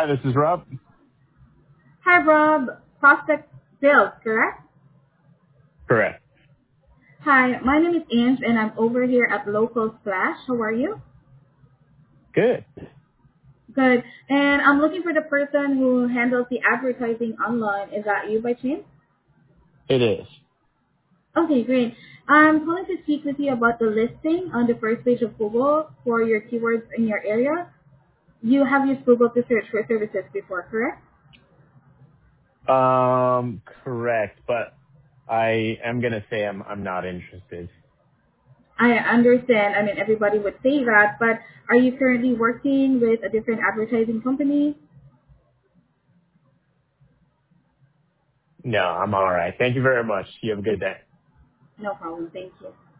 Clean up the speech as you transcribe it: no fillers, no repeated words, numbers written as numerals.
Hi, this is Rob. Hi, Rob. Prospect Sales, correct? Correct. Hi, my name is Ange, and I'm over here at Local Splash. How are you? Good. Good. And I'm looking for the person who handles the advertising online. Is that you by chance? It is. Okay, great. I'm calling to speak with you about the listing on the first page of Google for your keywords in your area. You have used Google to search for services before, correct? Correct, but I am gonna say I'm not interested. I understand. I mean, everybody would say that, but are you currently working with a different advertising company? No, I'm all right. Thank you very much. You have a good day. No problem. Thank you.